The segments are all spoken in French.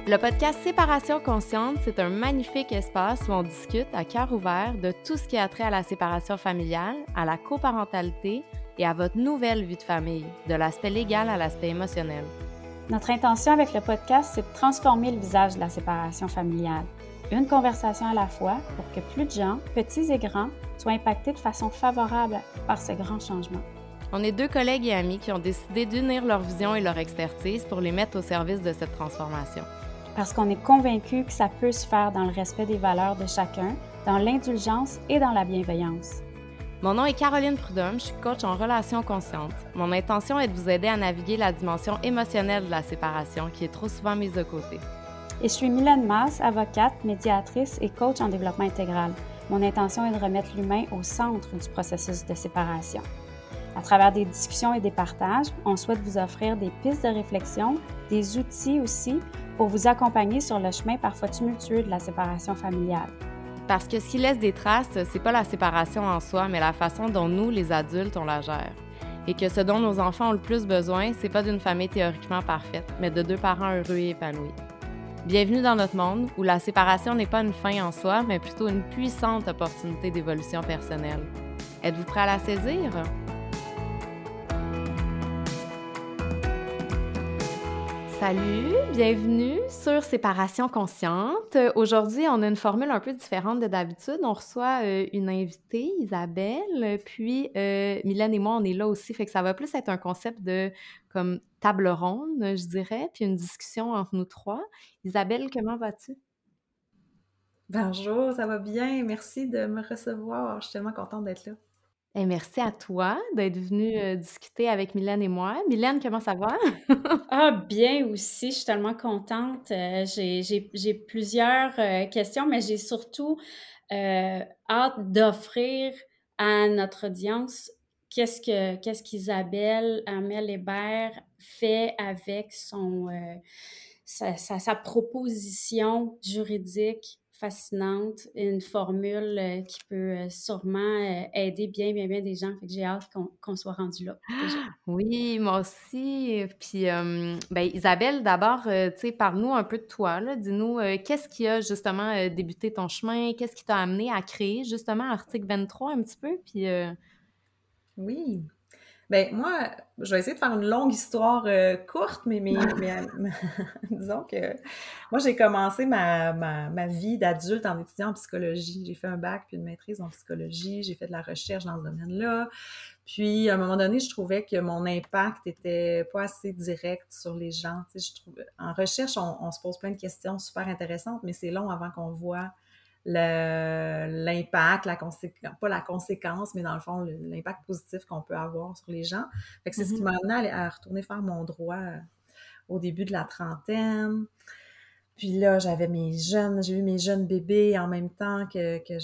Le podcast Séparation consciente, c'est un magnifique espace où on discute à cœur ouvert de tout ce qui a trait à la séparation familiale, à la coparentalité et à votre nouvelle vie de famille, de l'aspect légal à l'aspect émotionnel. Notre intention avec le podcast, c'est de transformer le visage de la séparation familiale. Une conversation à la fois pour que plus de gens, petits et grands, soient impactés de façon favorable par ce grand changement. On est deux collègues et amis qui ont décidé d'unir leur vision et leur expertise pour les mettre au service de cette transformation. Parce qu'on est convaincus que ça peut se faire dans le respect des valeurs de chacun, dans l'indulgence et dans la bienveillance. Mon nom est Caroline Prudhomme, je suis coach en relations conscientes. Mon intention est de vous aider à naviguer la dimension émotionnelle de la séparation qui est trop souvent mise de côté. Et je suis Mylène Masse, avocate, médiatrice et coach en développement intégral. Mon intention est de remettre l'humain au centre du processus de séparation. À travers des discussions et des partages, on souhaite vous offrir des pistes de réflexion, des outils aussi pour vous accompagner sur le chemin parfois tumultueux de la séparation familiale. Parce que ce qui laisse des traces, c'est pas la séparation en soi, mais la façon dont nous, les adultes, on la gère. Et que ce dont nos enfants ont le plus besoin, c'est pas d'une famille théoriquement parfaite, mais de deux parents heureux et épanouis. Bienvenue dans notre monde où la séparation n'est pas une fin en soi, mais plutôt une puissante opportunité d'évolution personnelle. Êtes-vous prêts à la saisir? Salut, bienvenue sur Séparation consciente. Aujourd'hui, on a une formule un peu différente de d'habitude. On reçoit une invitée, Isabelle, puis Mylène et moi, on est là aussi, fait que ça va plus être un concept de comme table ronde, je dirais, puis une discussion entre nous trois. Isabelle, comment vas-tu? Bonjour, ça va bien. Merci de me recevoir. Je suis tellement contente d'être là. Et merci à toi d'être venue discuter avec Mylène et moi. Mylène, comment ça va? Ah, bien aussi, je suis tellement contente. J'ai plusieurs questions, mais j'ai surtout hâte d'offrir à notre audience qu'est-ce qu'Isabelle Hamel-Hébert fait avec sa proposition juridique fascinante, une formule qui peut sûrement aider bien des gens. Fait que j'ai hâte qu'on soit rendu là déjà. Oui, moi aussi. Puis, ben, Isabelle, d'abord, tu sais, parle-nous un peu de toi, là. Dis-nous, qu'est-ce qui a justement débuté ton chemin? Qu'est-ce qui t'a amené à créer justement Article 23 un petit peu? Puis, Oui. Ben moi, je vais essayer de faire une longue histoire courte, mais disons que moi, j'ai commencé ma vie d'adulte en étudiant en psychologie. J'ai fait un bac puis une maîtrise en psychologie. J'ai fait de la recherche dans ce domaine-là. Puis, à un moment donné, je trouvais que mon impact était pas assez direct sur les gens. Tu sais, je trouve, en recherche, on se pose plein de questions super intéressantes, mais c'est long avant qu'on voit l'impact, pas la conséquence, mais dans le fond, l'impact positif qu'on peut avoir sur les gens. Fait que c'est ce qui m'a amené à retourner faire mon droit au début de la trentaine. Puis là, j'ai eu mes jeunes bébés en même temps que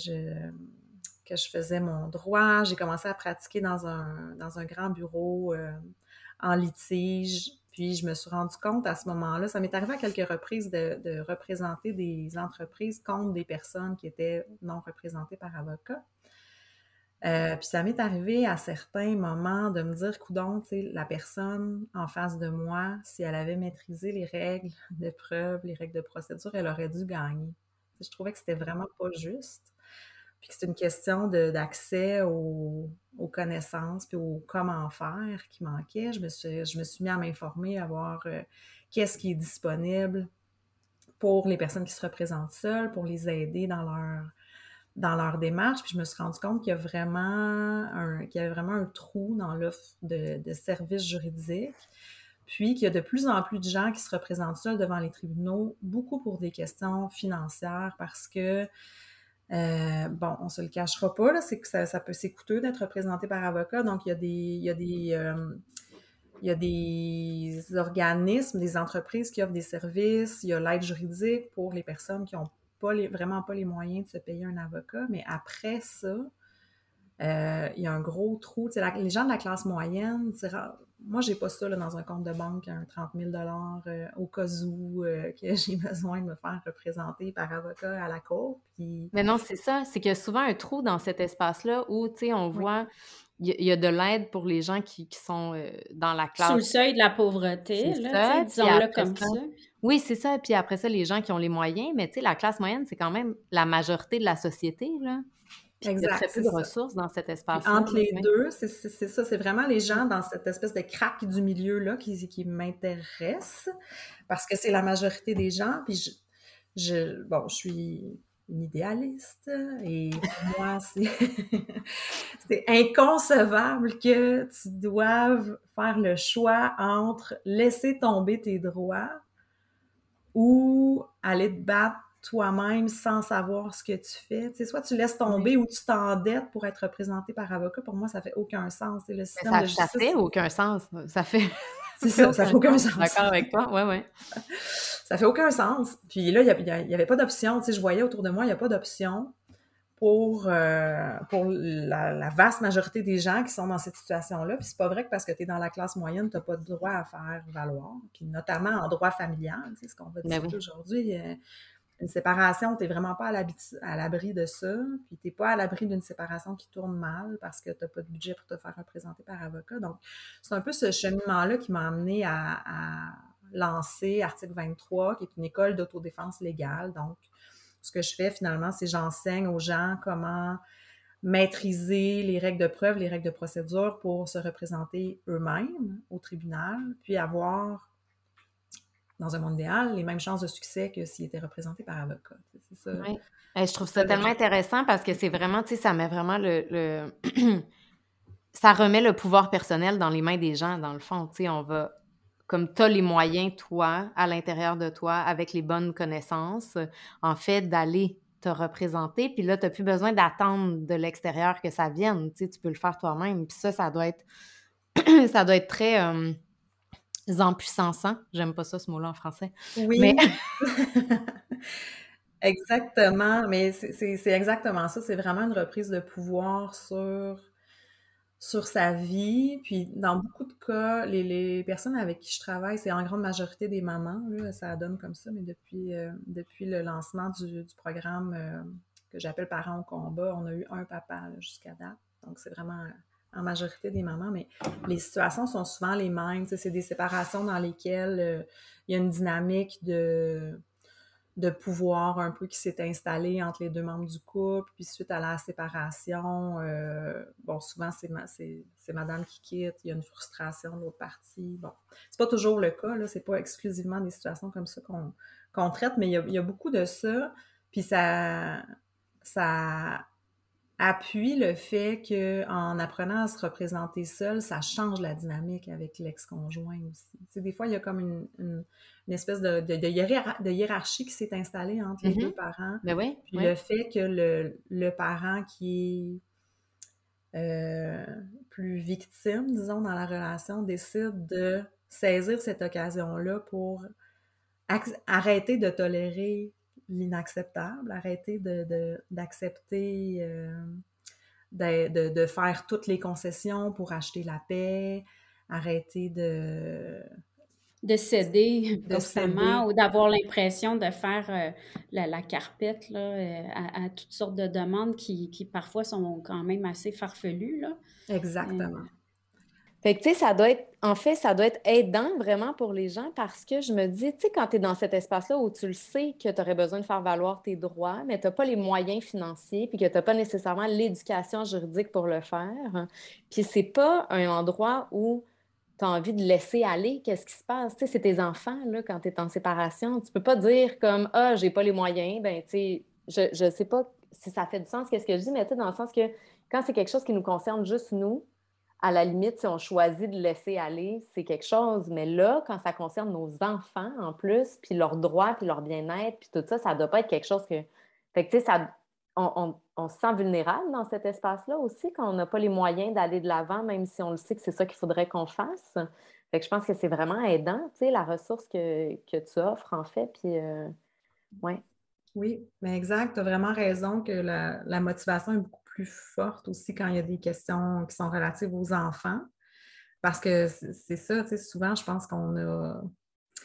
je faisais mon droit. J'ai commencé à pratiquer dans un grand bureau en litige. Puis je me suis rendu compte à ce moment-là, ça m'est arrivé à quelques reprises de représenter des entreprises contre des personnes qui étaient non représentées par avocat. Puis ça m'est arrivé à certains moments de me dire, coudonc, tu sais, la personne en face de moi, si elle avait maîtrisé les règles de preuve, les règles de procédure, elle aurait dû gagner. Je trouvais que c'était vraiment pas juste. Puis que c'est une question d'accès aux connaissances puis au comment faire qui manquait. Je me suis mis à m'informer, à voir qu'est-ce qui est disponible pour les personnes qui se représentent seules, pour les aider dans leur démarche. Puis je me suis rendu compte qu'il y avait vraiment un trou dans l'offre de services juridiques. Puis qu'il y a de plus en plus de gens qui se représentent seuls devant les tribunaux, beaucoup pour des questions financières, parce que bon, on se le cachera pas, là, c'est que c'est coûteux d'être représenté par avocat. Donc, il y a des organismes, des entreprises qui offrent des services. Il y a l'aide juridique pour les personnes qui n'ont vraiment pas les moyens de se payer un avocat. Mais après ça, il y a un gros trou. Tu sais, les gens de la classe moyenne, moi, j'ai pas ça là, dans un compte de banque, un 30 000 au cas où que j'ai besoin de me faire représenter par avocat à la cour. Puis... Mais non, c'est ça. C'est qu'il y a souvent un trou dans cet espace-là où, tu sais, on voit il y a de l'aide pour les gens qui sont, dans la Sous le classe. seuil de la C'est pauvreté, là, tu sais, ça, puis disons-le après comme ça ça. oui, c'est ça, puis après ça, les gens qui ont les moyens, mais tu sais, la classe moyenne, c'est quand même la majorité de la société, là, puis il y a Exact, très peu c'est de ça. ressources dans cet Puis espace-là, entre là, les oui. 2, c'est ça, c'est vraiment les Mmh. gens dans cette espèce de craque du milieu-là qui m'intéressent parce que c'est la majorité des gens. Puis bon, je suis une idéaliste et pour moi, c'est inconcevable que tu doives faire le choix entre laisser tomber tes droits ou aller te battre toi-même sans savoir ce que tu fais. Tu sais, soit tu laisses Oui. tomber ou tu t'endettes pour être représenté par avocat. Pour moi, ça fait aucun sens. Et le Mais système de ça justice, fait aucun sens, ça fait c'est ça fait ça aucun fait aucun sens, je suis sens. d'accord avec toi, ouais, ouais. Ça fait aucun sens. Puis là, il y avait pas d'option. Tu sais, je voyais autour de moi, il n'y a pas d'option pour la vaste majorité des gens qui sont dans cette situation-là. Puis c'est pas vrai que parce que tu es dans la classe moyenne, tu n'as pas de droit à faire valoir. Puis notamment en droit familial, tu sais, ce qu'on va Ben oui. discuter aujourd'hui. Une séparation, tu n'es vraiment pas à l'abri de ça. Puis tu n'es pas à l'abri d'une séparation qui tourne mal parce que tu n'as pas de budget pour te faire représenter par avocat. Donc, c'est un peu ce cheminement-là qui m'a amené à lancer Article 23, qui est une école d'autodéfense légale. Donc, ce que je fais finalement, c'est j'enseigne aux gens comment maîtriser les règles de preuve, les règles de procédure pour se représenter eux-mêmes au tribunal, puis avoir, dans un monde idéal, les mêmes chances de succès que s'ils étaient représentés par avocat. Oui. Je trouve C'est ça ça tellement l'objectif. intéressant parce que c'est vraiment, tu sais, ça met vraiment le ça remet le pouvoir personnel dans les mains des gens, dans le fond, tu sais, on va comme tu as les moyens, toi, à l'intérieur de toi, avec les bonnes connaissances, en fait, d'aller te représenter, puis là, tu as plus besoin d'attendre de l'extérieur que ça vienne, tu sais, tu peux le faire toi-même, puis ça doit être ça doit être très, empuissançant. J'aime pas ça, ce mot-là, en français, mais Oui, exactement, mais c'est exactement ça. C'est vraiment une reprise de pouvoir sur sa vie. Puis dans beaucoup de cas, les personnes avec qui je travaille, c'est en grande majorité des mamans, là, ça donne comme ça, mais depuis le lancement du programme que j'appelle Parents au combat, on a eu un papa là, jusqu'à date. Donc c'est vraiment en majorité des mamans, mais les situations sont souvent les mêmes. Tu sais, c'est des séparations dans lesquelles il y a une dynamique de pouvoir un peu qui s'est installé entre les deux membres du couple, puis suite à la séparation, bon, souvent c'est madame qui quitte, il y a une frustration de l'autre partie. Bon, c'est pas toujours le cas, là, c'est pas exclusivement des situations comme ça qu'on traite, mais il y a beaucoup de ça, puis ça appuie le fait qu'en apprenant à se représenter seul, ça change la dynamique avec l'ex-conjoint aussi. Tu sais, des fois, il y a comme une espèce de hiérarchie qui s'est installée entre les deux mmh parents. ben oui, Puis oui. le fait que le parent qui est plus victime, disons, dans la relation, décide de saisir cette occasion-là pour arrêter de tolérer l'inacceptable, arrêter d'accepter de faire toutes les concessions pour acheter la paix, arrêter De céder de constamment céder. ou d'avoir l'impression de faire, la carpette là, à toutes sortes de demandes qui parfois sont quand même assez farfelues là. Exactement. Fait que, tu sais, ça doit être en fait, ça doit être aidant vraiment pour les gens parce que je me dis, tu sais, quand tu es dans cet espace-là où tu le sais que tu aurais besoin de faire valoir tes droits, mais tu as pas les moyens financiers puis que tu as pas nécessairement l'éducation juridique pour le faire, puis c'est pas un endroit où tu as envie de laisser aller qu'est-ce qui se passe. Tu sais, c'est tes enfants, là, quand tu es en séparation. Tu peux pas dire comme: «Ah, j'ai pas les moyens». Ben, tu sais, je sais pas si ça fait du sens qu'est-ce que je dis, mais tu sais, dans le sens que quand c'est quelque chose qui nous concerne juste nous, à la limite, si on choisit de laisser aller, c'est quelque chose. Mais là, quand ça concerne nos enfants en plus, puis leurs droits, puis leur bien-être, puis tout ça, ça doit pas être quelque chose que... Fait que, tu sais, on se sent vulnérable dans cet espace-là aussi, quand on n'a pas les moyens d'aller de l'avant, même si on le sait que c'est ça qu'il faudrait qu'on fasse. Fait que je pense que c'est vraiment aidant, tu sais, la ressource que tu offres, en fait, puis ouais. Oui, mais exact, tu as vraiment raison que la motivation est beaucoup plus forte aussi quand il y a des questions qui sont relatives aux enfants. Parce que c'est ça, tu sais, souvent, je pense qu'on a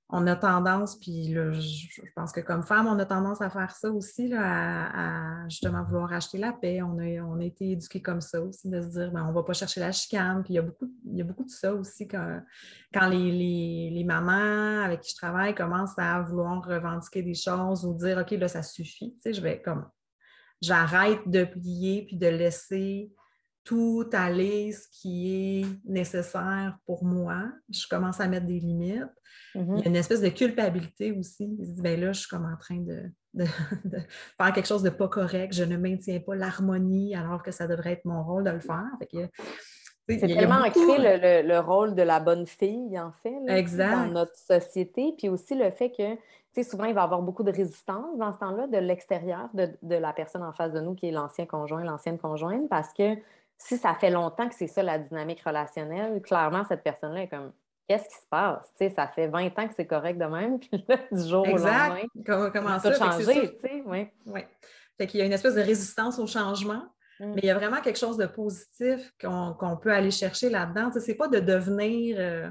on a tendance, puis là, je pense que comme femme, on a tendance à faire ça aussi, là, à justement vouloir acheter la paix. On a été éduqués comme ça aussi, de se dire, ben, on ne va pas chercher la chicane. Puis il y a beaucoup de ça aussi quand les mamans avec qui je travaille commencent à vouloir revendiquer des choses ou dire, OK, là, ça suffit. Tu sais, j'arrête de plier puis de laisser tout aller ce qui est nécessaire pour moi. Je commence à mettre des limites. Il y a une espèce de culpabilité aussi. Il se dit, ben là, je suis comme en train de faire quelque chose de pas correct. Je ne maintiens pas l'harmonie alors que ça devrait être mon rôle de le faire. Fait que, c'est tellement ancré le rôle de la bonne fille, en fait, là, dans notre société. Puis aussi le fait que, souvent, il va y avoir beaucoup de résistance dans ce temps-là de l'extérieur, de la personne en face de nous qui est l'ancien conjoint, l'ancienne conjointe, parce que si ça fait longtemps que c'est ça la dynamique relationnelle, clairement, cette personne-là est comme, qu'est-ce qui se passe? Ça fait 20 ans que c'est correct de même, puis là, du jour au lendemain, comment ça a changé, oui. Fait qu'il y a une espèce de résistance au changement, mais il y a vraiment quelque chose de positif qu'on peut aller chercher là-dedans. C'est pas de devenir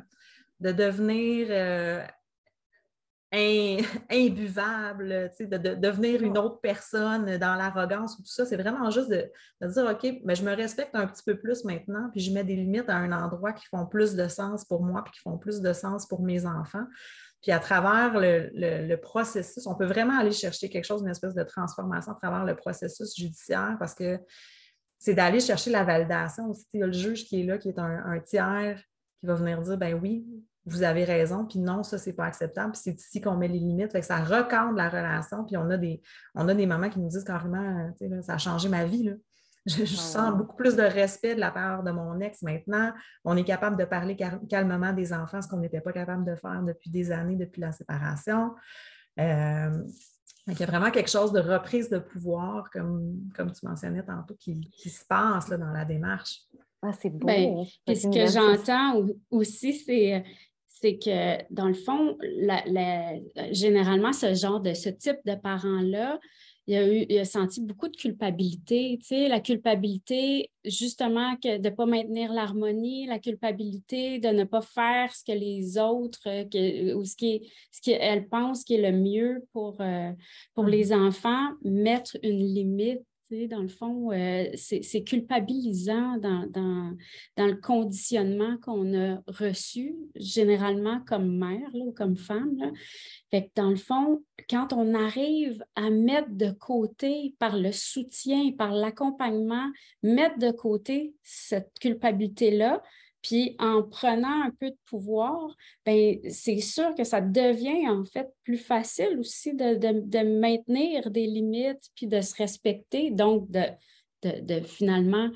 imbuvable, de devenir une autre personne dans l'arrogance ou tout ça. C'est vraiment juste de dire, OK, mais je me respecte un petit peu plus maintenant, puis je mets des limites à un endroit qui font plus de sens pour moi, puis qui font plus de sens pour mes enfants. Puis à travers le processus, on peut vraiment aller chercher quelque chose, une espèce de transformation à travers le processus judiciaire, parce que c'est d'aller chercher la validation aussi. Il y a le juge qui est là, qui est un tiers, qui va venir dire, ben oui, vous avez raison, puis non, ça, c'est pas acceptable, puis c'est ici qu'on met les limites. Fait que ça recadre la relation, puis on a des mamans qui nous disent carrément, là, ça a changé ma vie, là. Je sens beaucoup plus de respect de la part de mon ex maintenant. On est capable de parler calmement des enfants, ce qu'on n'était pas capable de faire depuis des années, depuis la séparation. Il y a vraiment quelque chose de reprise de pouvoir, comme tu mentionnais tantôt, qui se passe là, dans la démarche. Ah, c'est beau. Puis ce que j'entends aussi, c'est que, dans le fond, généralement, ce type de parents-là, il a senti beaucoup de culpabilité. Tu sais, la culpabilité, justement, de ne pas maintenir l'harmonie, la culpabilité de ne pas faire ce que les autres, ou ce qu'elles pensent qui est le mieux pour les enfants, mettre une limite. Tu sais, dans le fond, c'est culpabilisant dans le conditionnement qu'on a reçu, généralement comme mère là, ou comme femme. Là. Fait que dans le fond, quand on arrive à mettre de côté par le soutien, par l'accompagnement, mettre de côté cette culpabilité-là, puis en prenant un peu de pouvoir, bien, c'est sûr que ça devient en fait plus facile aussi de maintenir des limites puis de se respecter, donc de finalement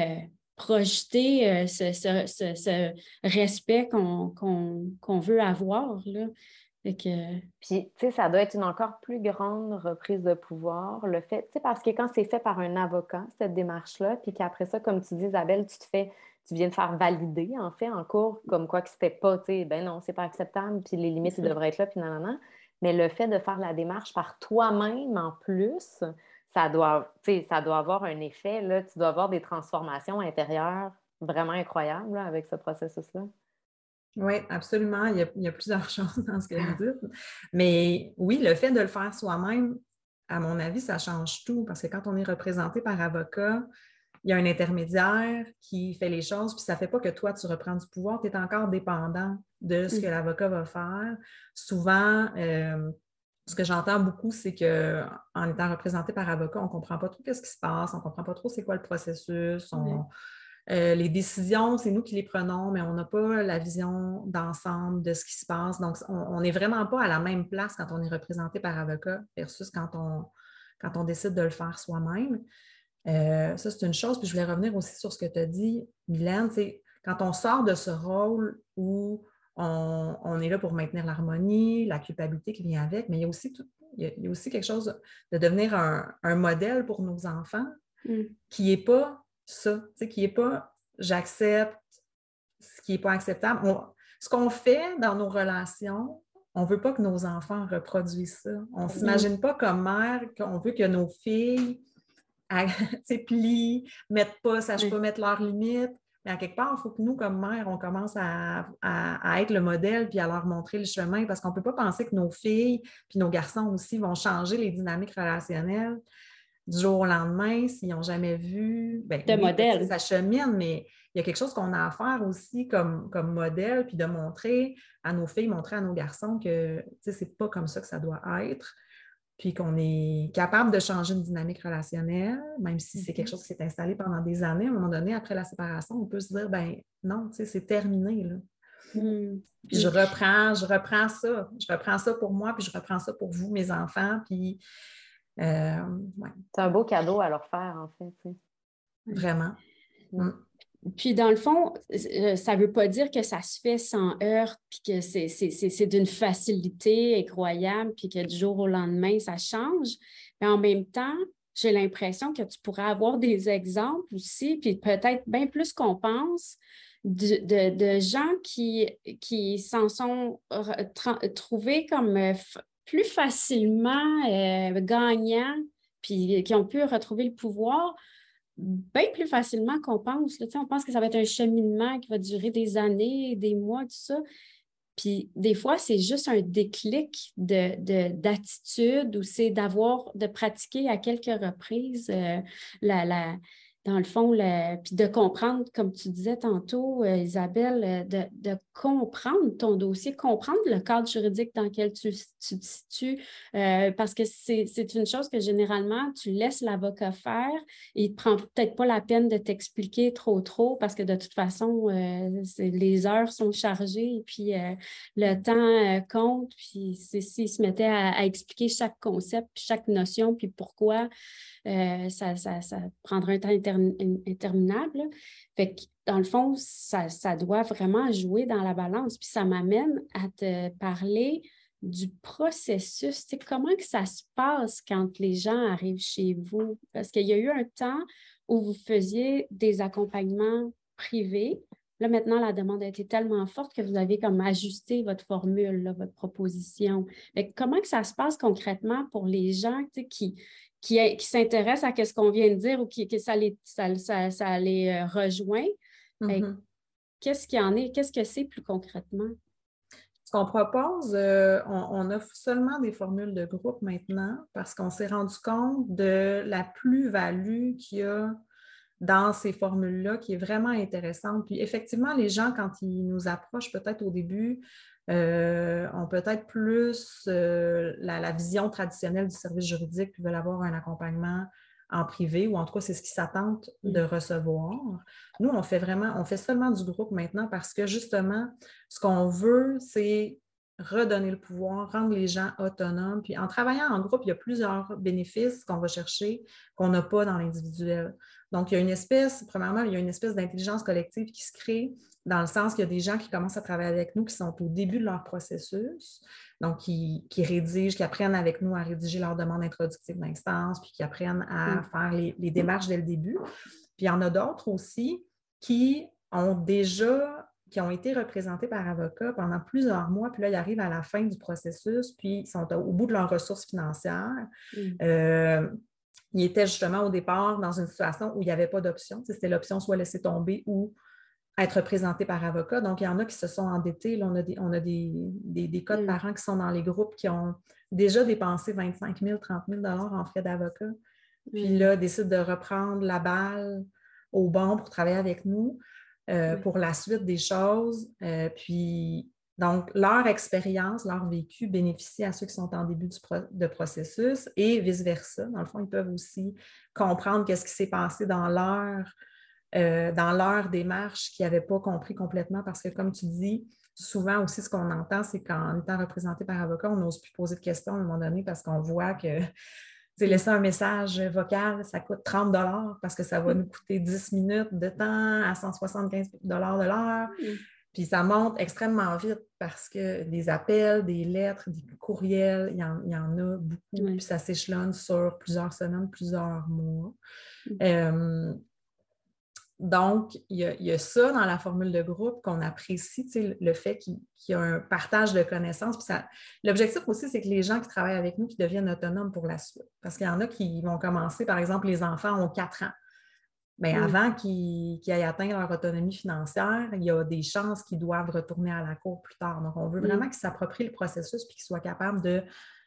projeter ce respect qu'on veut avoir, là. Puis, tu sais, ça doit être une encore plus grande reprise de pouvoir, le fait, tu sais, parce que quand c'est fait par un avocat, cette démarche-là, puis qu'après ça, comme tu dis, Isabelle, tu viens de faire valider, en fait, en cours, comme quoi que c'était pas, tu sais, ben non, c'est pas acceptable, puis les limites, ils devraient être là, puis nanana. Mais le fait de faire la démarche par toi-même, en plus, ça doit avoir un effet, là, tu dois avoir des transformations intérieures vraiment incroyables, là, avec ce processus-là. Oui, absolument. Il y a plusieurs choses dans ce que vous dites. Mais oui, le fait de le faire soi-même, à mon avis, ça change tout. Parce que quand on est représenté par avocat, il y a un intermédiaire qui fait les choses, puis ça ne fait pas que toi, tu reprends du pouvoir, tu es encore dépendant de ce que l'avocat va faire. Souvent, ce que j'entends beaucoup, c'est qu'en étant représenté par avocat, on ne comprend pas trop ce qui se passe, on ne comprend pas trop c'est quoi le processus. Les décisions, c'est nous qui les prenons, mais on n'a pas la vision d'ensemble de ce qui se passe. Donc, on n'est vraiment pas à la même place quand on est représenté par avocat versus quand on décide de le faire soi-même. Ça, c'est une chose. Puis je voulais revenir aussi sur ce que tu as dit, Mylène, c'est quand on sort de ce rôle où on est là pour maintenir l'harmonie, la culpabilité qui vient avec, mais il y a aussi quelque chose de devenir un modèle pour nos enfants qui n'est pas ça, qui n'est pas j'accepte ce qui n'est pas acceptable. Ce qu'on fait dans nos relations, on ne veut pas que nos enfants reproduisent ça. On ne s'imagine pas comme mère qu'on veut que nos filles plient, sachent pas mettre leurs limites. Mais à quelque part, il faut que nous, comme mères, on commence à être le modèle puis à leur montrer le chemin parce qu'on ne peut pas penser que nos filles puis nos garçons aussi vont changer les dynamiques relationnelles du jour au lendemain s'ils n'ont jamais vu. Bien, De oui, modèle. ça chemine, mais il y a quelque chose qu'on a à faire aussi comme modèle puis de montrer à nos filles, montrer à nos garçons que c'est pas comme ça que ça doit être puis qu'on est capable de changer une dynamique relationnelle, même si c'est quelque chose qui s'est installé pendant des années, à un moment donné, après la séparation, on peut se dire, ben non, c'est terminé, là. Puis je reprends ça. Je reprends ça pour moi, puis je reprends ça pour vous, mes enfants, puis ouais. C'est un beau cadeau à leur faire, en fait, tu sais. Vraiment. Puis, dans le fond, ça ne veut pas dire que ça se fait sans heurts, puis que c'est d'une facilité incroyable, puis que du jour au lendemain, ça change. Mais en même temps, j'ai l'impression que tu pourrais avoir des exemples aussi, puis peut-être bien plus qu'on pense, de gens qui s'en sont trouvés comme plus facilement gagnants, puis qui ont pu retrouver le pouvoir bien plus facilement qu'on pense. Là. On pense que ça va être un cheminement qui va durer des années, des mois, tout ça. Puis des fois, c'est juste un déclic d'attitude ou c'est de pratiquer à quelques reprises dans le fond, puis de comprendre, comme tu disais tantôt, Isabelle, de comprendre ton dossier, comprendre le cadre juridique dans lequel tu te situes, parce que c'est une chose que généralement, tu laisses l'avocat faire et il ne prend peut-être pas la peine de t'expliquer trop, parce que de toute façon, les heures sont chargées et puis le temps compte, puis s'il se mettait à expliquer chaque concept, puis chaque notion, puis pourquoi, ça prendra un temps interminable. Fait que, dans le fond, ça doit vraiment jouer dans la balance. Puis ça m'amène à te parler du processus. Tu sais, comment que ça se passe quand les gens arrivent chez vous? Parce qu'il y a eu un temps où vous faisiez des accompagnements privés. Là, maintenant, la demande a été tellement forte que vous avez comme ajusté votre formule, là, votre proposition. Fait que comment que ça se passe concrètement pour les gens, tu sais, qui s'intéressent à ce qu'on vient de dire ou que ça les rejoint? Qu'est-ce qu'il y en est? Qu'est-ce que c'est plus concrètement? Ce qu'on propose, on offre seulement des formules de groupe maintenant parce qu'on s'est rendu compte de la plus-value qu'il y a dans ces formules-là qui est vraiment intéressante. Puis effectivement, les gens, quand ils nous approchent peut-être au début, ont peut-être plus la vision traditionnelle du service juridique puis veulent avoir un accompagnement en privé, ou en tout cas, c'est ce qu'ils s'attendent de recevoir. Nous, on fait seulement du groupe maintenant parce que justement, ce qu'on veut, c'est redonner le pouvoir, rendre les gens autonomes. Puis en travaillant en groupe, il y a plusieurs bénéfices qu'on va chercher qu'on n'a pas dans l'individuel. Donc, premièrement, il y a une espèce d'intelligence collective qui se crée dans le sens qu'il y a des gens qui commencent à travailler avec nous qui sont au début de leur processus, donc qui rédigent, qui apprennent avec nous à rédiger leur demande introductive d'instance, puis qui apprennent à faire les démarches dès le début. Puis il y en a d'autres aussi qui ont été représentés par avocat pendant plusieurs mois, puis là, ils arrivent à la fin du processus, puis ils sont au bout de leurs ressources financières. Ils étaient justement au départ dans une situation où il n'y avait pas d'option. C'était l'option soit laisser tomber ou être représenté par avocat. Donc, il y en a qui se sont endettés. Là, on a des cas de parents qui sont dans les groupes qui ont déjà dépensé 25 000, 30 000 en frais d'avocat. Puis là, décident de reprendre la balle au banc pour travailler avec nous pour la suite des choses. Puis, donc, leur expérience, leur vécu bénéficie à ceux qui sont en début de processus et vice-versa. Dans le fond, ils peuvent aussi comprendre qu'est-ce qui s'est passé dans leur démarche qu'ils n'avaient pas compris complètement parce que, comme tu dis, souvent aussi, ce qu'on entend, c'est qu'en étant représenté par avocat, on n'ose plus poser de questions à un moment donné parce qu'on voit que laisser un message vocal, ça coûte 30 $ parce que ça va nous coûter 10 minutes de temps à 175 $ de l'heure. Puis ça monte extrêmement vite parce que des appels, des lettres, des courriels, il y en a beaucoup. Puis ça s'échelonne sur plusieurs semaines, plusieurs mois. Donc, il y a ça dans la formule de groupe qu'on apprécie, le fait qu'il y a un partage de connaissances. Puis l'objectif aussi, c'est que les gens qui travaillent avec nous qui deviennent autonomes pour la suite. Parce qu'il y en a qui vont commencer, par exemple, les enfants ont 4 ans. bien, avant qu'ils aient atteint leur autonomie financière, il y a des chances qu'ils doivent retourner à la cour plus tard. Donc, on veut vraiment qu'ils s'approprient le processus puis qu'ils soient capables de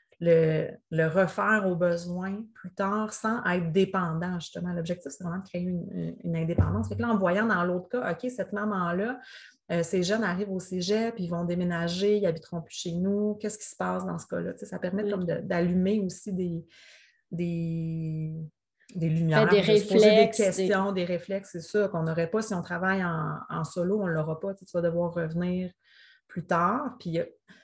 le refaire aux besoins plus tard sans être dépendant, justement. L'objectif, c'est vraiment de créer une indépendance. Fait que là, en voyant dans l'autre cas, OK, cette maman-là, ces jeunes arrivent au cégep, ils vont déménager, ils n'habiteront plus chez nous. Qu'est-ce qui se passe dans ce cas-là? Ça permet comme d'allumer aussi des lumières, des de se poser des réflexes, questions, des réflexes, c'est ça, qu'on n'aurait pas si on travaille en solo, on ne l'aura pas. Tu vas devoir revenir plus tard. Puis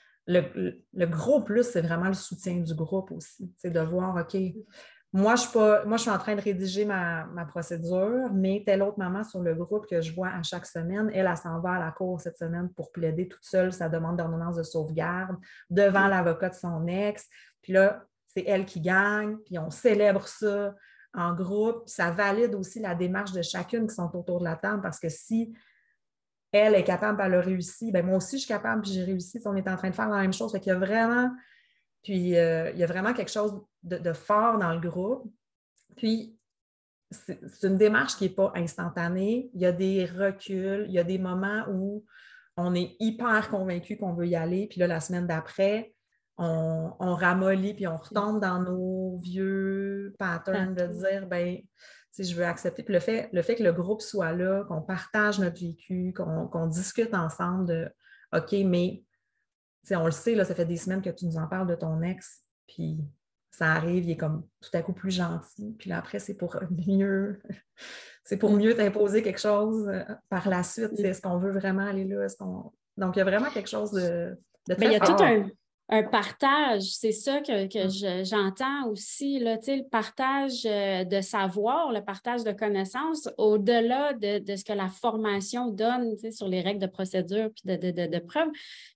le gros plus, c'est vraiment le soutien du groupe aussi. C'est de voir, OK, moi, je suis en train de rédiger ma procédure, mais telle autre maman sur le groupe que je vois à chaque semaine, elle s'en va à la cour cette semaine pour plaider toute seule sa demande d'ordonnance de sauvegarde devant l'avocat de son ex. Puis là, c'est elle qui gagne, puis on célèbre ça en groupe. Ça valide aussi la démarche de chacune qui sont autour de la table parce que si elle est capable, elle a réussi, bien, moi aussi je suis capable, puis j'ai réussi. On est en train de faire la même chose. Fait qu'il y a vraiment, il y a vraiment quelque chose de fort dans le groupe. Puis, c'est une démarche qui n'est pas instantanée. Il y a des reculs, il y a des moments où on est hyper convaincu qu'on veut y aller, puis là, la semaine d'après, on ramollit, puis on retombe dans nos vieux patterns de dire, ben, je veux accepter. Puis le fait que le groupe soit là, qu'on partage notre vécu, qu'on discute ensemble de OK, mais on le sait, là, ça fait des semaines que tu nous en parles de ton ex, puis ça arrive, il est comme tout à coup plus gentil, puis là, après, c'est pour mieux t'imposer quelque chose par la suite. Est-ce qu'on veut vraiment aller là? Donc, il y a vraiment quelque chose de très il y a fort. tout un partage, c'est ça que j'entends aussi, là, le partage de savoir, le partage de connaissances, au-delà de ce que la formation donne sur les règles de procédure puis de preuves.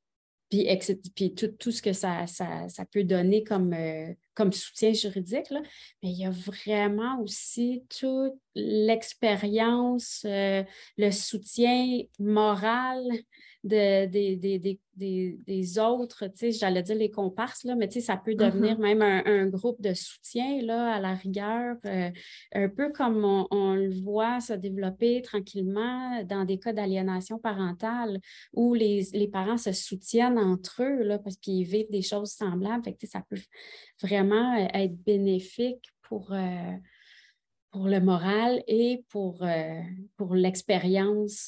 Puis tout ce que ça peut donner comme soutien juridique, là. Mais il y a vraiment aussi toute l'expérience, le soutien moral des autres, j'allais dire les comparses, là, mais ça peut devenir même un groupe de soutien là, à la rigueur, un peu comme on le voit se développer tranquillement dans des cas d'aliénation parentale où les parents se soutiennent entre eux là, parce qu'ils vivent des choses semblables. Fait que, ça peut vraiment être bénéfique pour le moral et pour l'expérience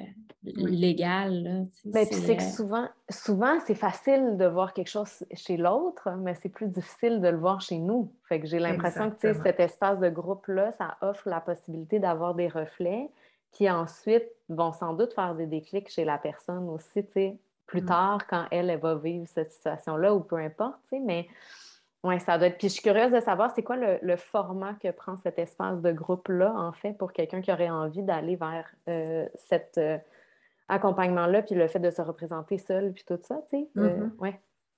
légale. Là. Ben, puis c'est que souvent, c'est facile de voir quelque chose chez l'autre, mais c'est plus difficile de le voir chez nous. Fait que j'ai l'impression que cet espace de groupe-là, ça offre la possibilité d'avoir des reflets qui ensuite vont sans doute faire des déclics chez la personne aussi, plus tard, quand elle va vivre cette situation-là ou peu importe, mais oui, ça doit être. Puis je suis curieuse de savoir, c'est quoi le format que prend cet espace de groupe-là, en fait, pour quelqu'un qui aurait envie d'aller vers cet accompagnement-là, puis le fait de se représenter seul, puis tout ça, tu sais. Ouais.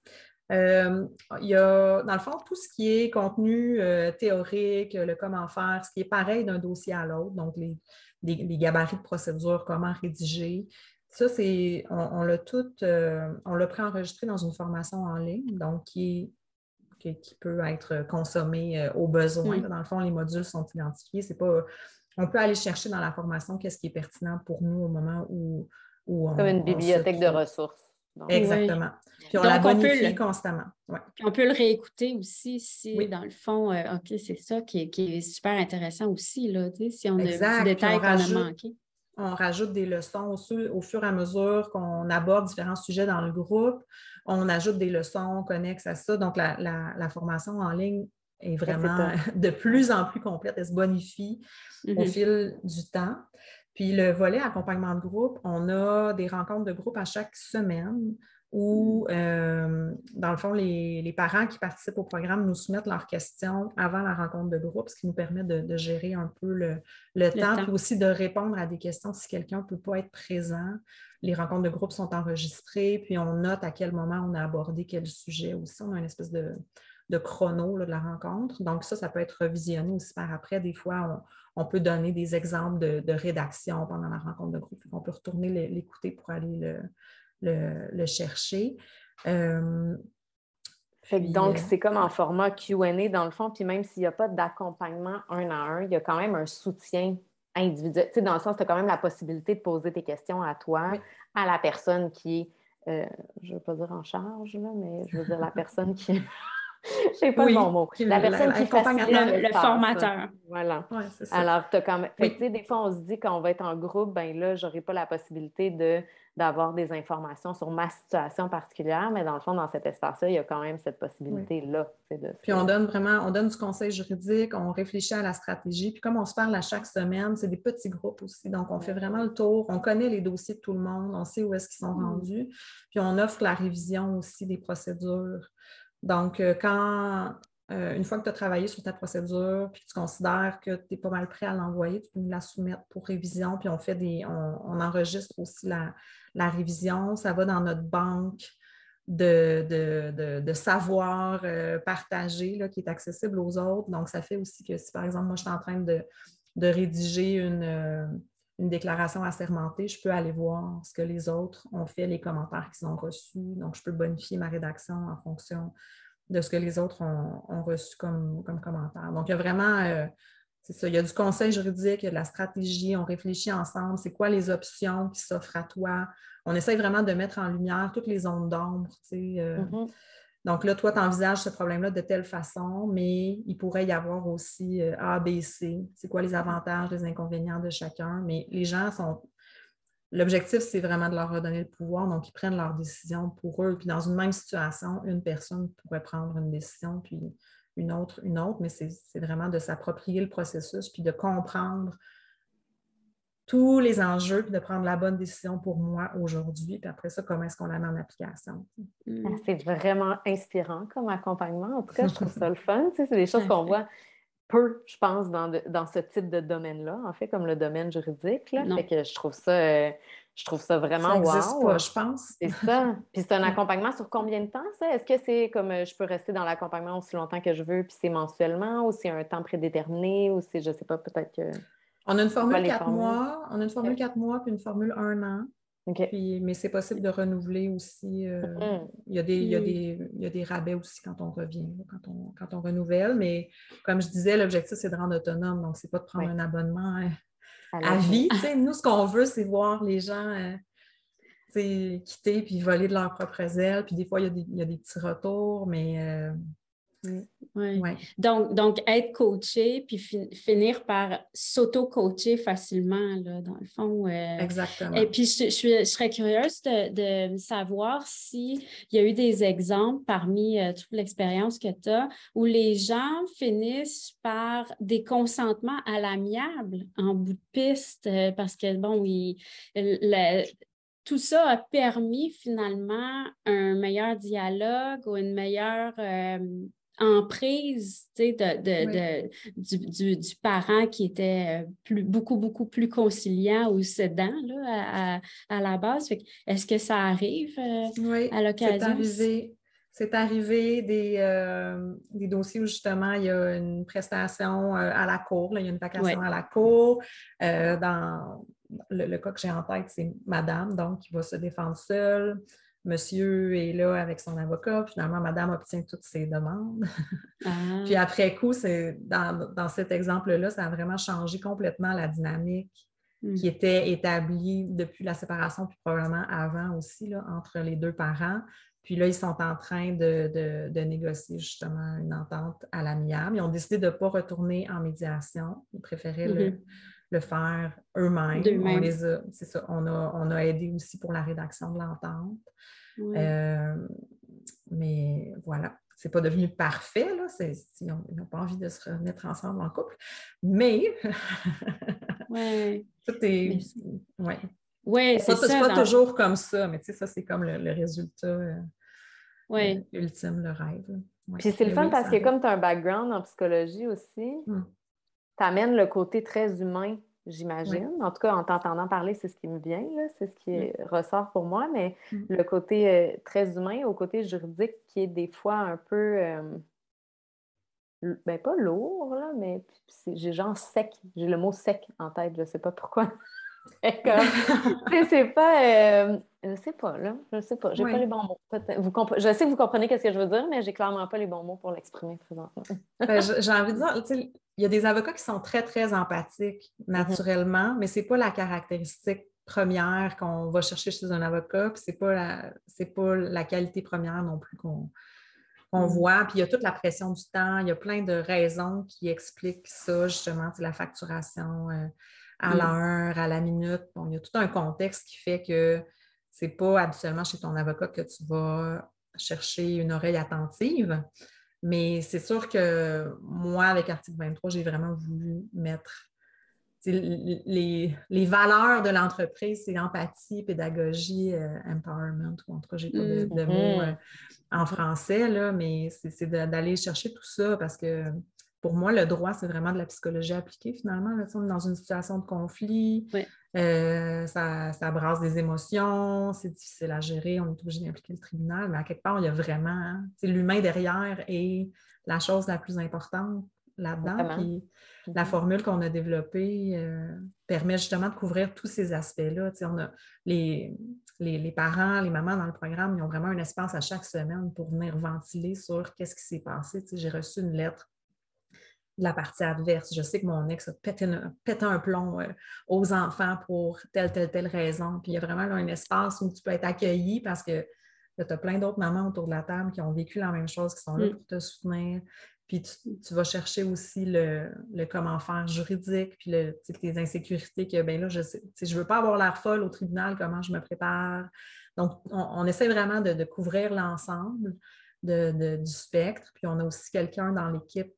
Il y a, dans le fond, tout ce qui est contenu théorique, le comment faire, ce qui est pareil d'un dossier à l'autre, donc les gabarits de procédure, comment rédiger. Ça, on l'a tout, on l'a préenregistré dans une formation en ligne, donc qui peut être consommé au besoin. Dans le fond, les modules sont identifiés. On peut aller chercher dans la formation qu'est-ce qui est pertinent pour nous au moment où on... Comme une bibliothèque de ressources. Donc. Exactement. Puis on la bonifie constamment. Ouais. Puis on peut le réécouter aussi si, dans le fond, OK, c'est ça qui est super intéressant aussi, là, si on a des petits détails qu'on a manqués. On rajoute des leçons au fur et à mesure qu'on aborde différents sujets dans le groupe. On ajoute des leçons connexes à ça. Donc, la formation en ligne est vraiment de plus en plus complète. Elle se bonifie au fil du temps. Puis, le volet accompagnement de groupe, on a des rencontres de groupe à chaque semaine où, dans le fond, les parents qui participent au programme nous soumettent leurs questions avant la rencontre de groupe, ce qui nous permet de gérer un peu le temps, puis aussi de répondre à des questions si quelqu'un ne peut pas être présent. Les rencontres de groupe sont enregistrées, puis on note à quel moment on a abordé quel sujet aussi. On a une espèce de chrono là, de la rencontre. Donc ça peut être revisionné aussi par après. Des fois, on peut donner des exemples de rédaction pendant la rencontre de groupe. On peut retourner l'écouter pour aller le chercher. Donc, c'est comme en format Q&A dans le fond, puis même s'il n'y a pas d'accompagnement un à un, il y a quand même un soutien individuelle. Tu sais, dans le sens, tu as quand même la possibilité de poser tes questions à toi, Oui. à la personne qui est, je ne veux pas dire en charge, là, mais je veux dire la personne qui... Je sais pas le bon Oui, mot. La personne qui facilite l'accompagnateur. Le l'espace. formateur. Voilà. Oui, c'est ça. Alors, t'as quand même... Fait que, tu Oui. sais, des fois, on se dit quand on va être en groupe, ben là, j'aurai pas la possibilité d'avoir des informations sur ma situation particulière, mais dans le fond, dans cet espace-là, il y a quand même cette Oui. possibilité-là. Puis on donne du conseil juridique, on réfléchit à la stratégie. Puis comme on se parle à chaque semaine, c'est des petits groupes aussi. Donc, on fait vraiment le tour. On connaît les dossiers de tout le monde. On sait où est-ce qu'ils sont rendus. Puis on offre la révision aussi des procédures. Donc, une fois que tu as travaillé sur ta procédure, puis que tu considères que tu es pas mal prêt à l'envoyer, tu peux nous la soumettre pour révision. Puis on enregistre aussi la révision. Ça va dans notre banque de savoir partagé là, qui est accessible aux autres. Donc, ça fait aussi que si, par exemple, moi, je suis en train de rédiger une déclaration assermentée, je peux aller voir ce que les autres ont fait, les commentaires qu'ils ont reçus. Donc, je peux bonifier ma rédaction en fonction de ce que les autres ont reçu comme commentaire. Donc, il y a vraiment, c'est ça, il y a du conseil juridique, il y a de la stratégie, on réfléchit ensemble, c'est quoi les options qui s'offrent à toi. On essaye vraiment de mettre en lumière toutes les zones d'ombre. Donc là, toi, tu envisages ce problème-là de telle façon, mais il pourrait y avoir aussi A, B, C. C'est quoi les avantages, les inconvénients de chacun? Mais les gens sont... L'objectif, c'est vraiment de leur redonner le pouvoir, donc ils prennent leurs décisions pour eux. Puis dans une même situation, une personne pourrait prendre une décision, puis une autre, mais c'est vraiment de s'approprier le processus, puis de comprendre tous les enjeux, puis de prendre la bonne décision pour moi aujourd'hui. Puis après ça, comment est-ce qu'on la met en application? C'est vraiment inspirant comme accompagnement. En tout cas, je trouve ça le fun. Tu sais, c'est des choses qu'on voit peu, je pense, dans ce type de domaine-là, en fait, comme le domaine juridique. Là. Fait que je trouve ça vraiment Ça n'existe wow. pas, je pense. C'est ça. Puis c'est un accompagnement sur combien de temps, ça? Est-ce que c'est comme je peux rester dans l'accompagnement aussi longtemps que je veux, puis c'est mensuellement, ou c'est un temps prédéterminé, ou c'est, je sais pas, peut-être que... On a une formule les 4 formules? mois, OK. 4 mois, puis une formule 1 an. OK. Puis, mais c'est possible de renouveler aussi. Il y a des rabais aussi quand on revient, là, quand on renouvelle. Mais comme je disais, l'objectif, c'est de rendre autonome. Donc, c'est pas de prendre un abonnement à vie. Nous, ce qu'on veut, c'est voir les gens quitter puis voler de leur propre aile. Puis des fois, il y a des petits retours, mais Oui. ouais. Donc, être coaché puis finir par s'auto-coacher facilement, là, dans le fond. Exactement. Et puis, je serais curieuse de savoir s'il y a eu des exemples parmi toute l'expérience que tu as où les gens finissent par des consentements à l'amiable en bout de piste parce que, bon, tout ça a permis finalement un meilleur dialogue ou une meilleure emprise, tu sais, du parent qui était beaucoup plus conciliant ou cédant là, à la base. Est-ce que ça arrive Oui, à l'occasion? C'est arrivé des dossiers où justement il y a une prestation à la cour, là, il y a une vacation à la cour. Dans le cas que j'ai en tête, c'est madame, donc qui va se défendre seule. Monsieur est là avec son avocat. Finalement, madame obtient toutes ses demandes. Puis après coup, dans cet exemple-là, ça a vraiment changé complètement la dynamique qui était établie depuis la séparation, puis probablement avant aussi, là, entre les deux parents. Puis là, ils sont en train de négocier justement une entente à l'amiable. Ils ont décidé de ne pas retourner en médiation. Ils préféraient le faire eux-mêmes. C'est ça, on a aidé aussi pour la rédaction de l'entente. Mais voilà, c'est pas devenu parfait, là. Ils n'ont pas envie de se remettre ensemble en couple. Mais tout est... Oui, c'est ça. C'est pas toujours comme ça, mais tu sais, ça, c'est comme le résultat ultime, le rêve. Puis c'est le fun parce que comme tu as un background en psychologie aussi, tu amènes le côté très humain, j'imagine. En tout cas, en t'entendant parler, c'est ce qui me vient, là, c'est ce qui ressort pour moi, mais le côté très humain au côté juridique qui est des fois un peu, ben pas lourd, là, mais j'ai genre sec. J'ai le mot sec en tête, je sais pas pourquoi. C'est pas... je sais pas, là. Je sais pas. J'ai Oui. pas les bons mots. Je sais que vous comprenez ce que je veux dire, mais j'ai clairement pas les bons mots pour l'exprimer présentement. J'ai envie de dire, tu sais, il y a des avocats qui sont très, très empathiques naturellement, mais c'est pas la caractéristique première qu'on va chercher chez un avocat, puis c'est pas la qualité première non plus qu'on voit. Puis il y a toute la pression du temps, il y a plein de raisons qui expliquent ça, justement, la facturation à l'heure, à la minute. Bon, il y a tout un contexte qui fait que c'est pas habituellement chez ton avocat que tu vas chercher une oreille attentive. Mais c'est sûr que moi, avec Article 23, j'ai vraiment voulu mettre les valeurs de l'entreprise, c'est empathie, pédagogie, empowerment, ou en tout cas, je n'ai pas de mots en français, là, mais c'est d'aller chercher tout ça parce que pour moi, le droit, c'est vraiment de la psychologie appliquée finalement. Là, on est dans une situation de conflit, ça brasse des émotions, c'est difficile à gérer, on est obligé d'impliquer le tribunal, mais à quelque part, il y a vraiment l'humain derrière et la chose la plus importante là-dedans. Puis la formule qu'on a développée permet justement de couvrir tous ces aspects-là. On a les parents, les mamans dans le programme, ils ont vraiment un espace à chaque semaine pour venir ventiler sur qu'est-ce qui s'est passé. J'ai reçu une lettre de la partie adverse. Je sais que mon ex a pété un plomb aux enfants pour telle raison. Puis il y a vraiment là, un espace où tu peux être accueilli parce que tu as plein d'autres mamans autour de la table qui ont vécu la même chose, qui sont là pour te soutenir. Puis tu vas chercher aussi le comment faire juridique, puis tes insécurités que, ben là, je ne veux pas avoir l'air folle au tribunal, comment je me prépare. Donc, on essaie vraiment de couvrir l'ensemble du spectre. Puis on a aussi quelqu'un dans l'équipe,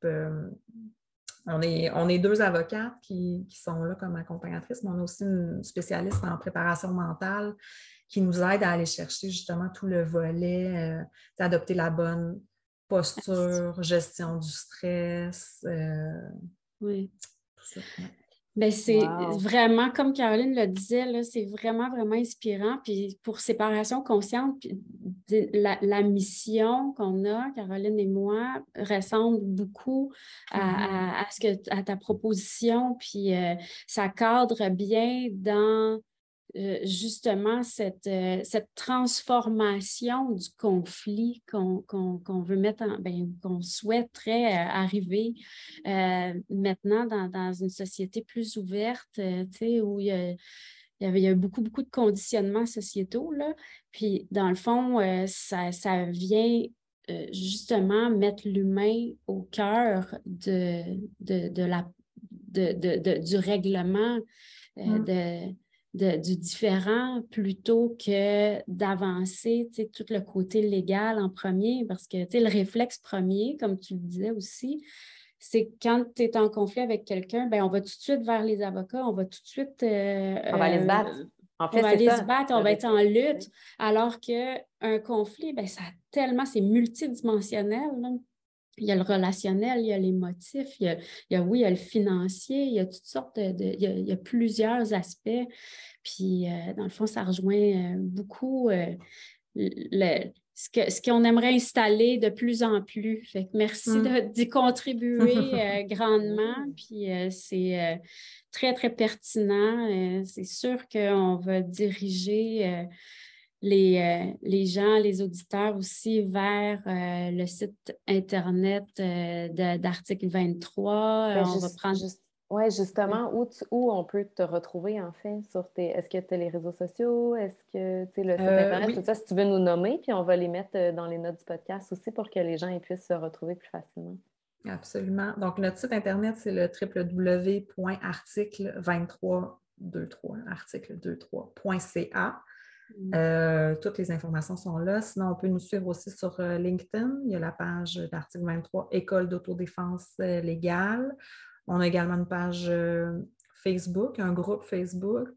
on est 2 avocates qui sont là comme accompagnatrices, mais on a aussi une spécialiste en préparation mentale qui nous aide à aller chercher justement tout le volet, adopter la bonne posture, gestion du stress. Oui. Tout ça. Bien, c'est vraiment, comme Caroline le disait, là, c'est vraiment, vraiment inspirant. Puis pour Séparation consciente, puis la mission qu'on a, Caroline et moi, ressemble beaucoup à ta proposition. Puis ça cadre bien dans justement cette transformation du conflit qu'on veut mettre qu'on souhaiterait arriver maintenant dans une société plus ouverte, où il y a beaucoup, beaucoup de conditionnements sociétaux, là. Puis, dans le fond, ça vient justement mettre l'humain au cœur du règlement du différent plutôt que d'avancer tout le côté légal en premier, parce que le réflexe premier, comme tu le disais aussi, c'est quand tu es en conflit avec quelqu'un, ben on va tout de suite vers les avocats, on va tout de suite... on va aller se battre. En fait, on va aller se battre, on va être en lutte, alors qu'un conflit, ben, c'est multidimensionnel, là. Il y a le relationnel, il y a les motifs, il y a le financier, il y a toutes sortes il y a plusieurs aspects. Puis, dans le fond, ça rejoint beaucoup ce qu'on aimerait installer de plus en plus. Fait que merci d'y contribuer grandement. Puis, c'est très, très pertinent. C'est sûr qu'on va diriger les gens, les auditeurs aussi vers le site Internet d'Article 23. On va prendre... Oui, justement, où on peut te retrouver, en fait, est-ce que tu as les réseaux sociaux? Est-ce que tu le site Internet? Tout ça, si tu veux nous nommer, puis on va les mettre dans les notes du podcast aussi pour que les gens puissent se retrouver plus facilement. Absolument. Donc, notre site Internet, c'est le www.article23.ca. Toutes les informations sont là. Sinon, on peut nous suivre aussi sur LinkedIn. Il y a la page d'Article 23, École d'autodéfense légale. On a également une page Facebook, un groupe Facebook.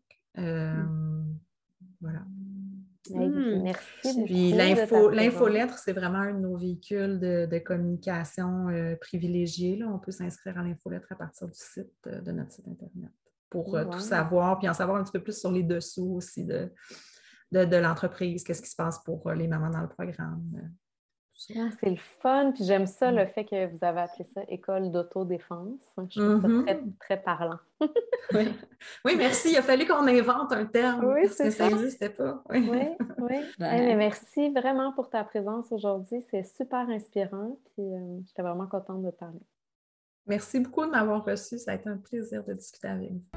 Voilà. Merci. Puis l'infolettre, c'est vraiment un de nos véhicules de communication privilégiés. Là. On peut s'inscrire à l'infolettre à partir du site de notre site Internet pour tout savoir, puis en savoir un petit peu plus sur les dessous aussi de l'entreprise, qu'est-ce qui se passe pour les mamans dans le programme. ça. Ah, c'est le fun, puis j'aime ça, le fait que vous avez appelé ça école d'autodéfense. Je trouve ça très, très parlant. Oui. Oui, merci. Il a fallu qu'on invente un terme Oui, parce c'est que ça ça. n'existait pas. Oui. Oui, oui. Mais merci vraiment pour ta présence aujourd'hui. C'est super inspirant, puis j'étais vraiment contente de te parler. Merci beaucoup de m'avoir reçue. Ça a été un plaisir de discuter avec vous.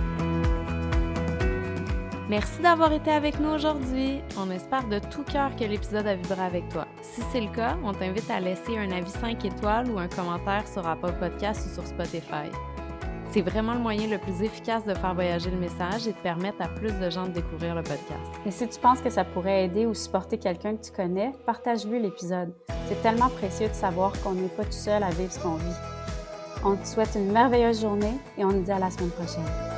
Merci d'avoir été avec nous aujourd'hui. On espère de tout cœur que l'épisode a vibré avec toi. Si c'est le cas, on t'invite à laisser un avis 5 étoiles ou un commentaire sur Apple Podcasts ou sur Spotify. C'est vraiment le moyen le plus efficace de faire voyager le message et de permettre à plus de gens de découvrir le podcast. Et si tu penses que ça pourrait aider ou supporter quelqu'un que tu connais, partage-lui l'épisode. C'est tellement précieux de savoir qu'on n'est pas tout seul à vivre ce qu'on vit. On te souhaite une merveilleuse journée et on te dit à la semaine prochaine.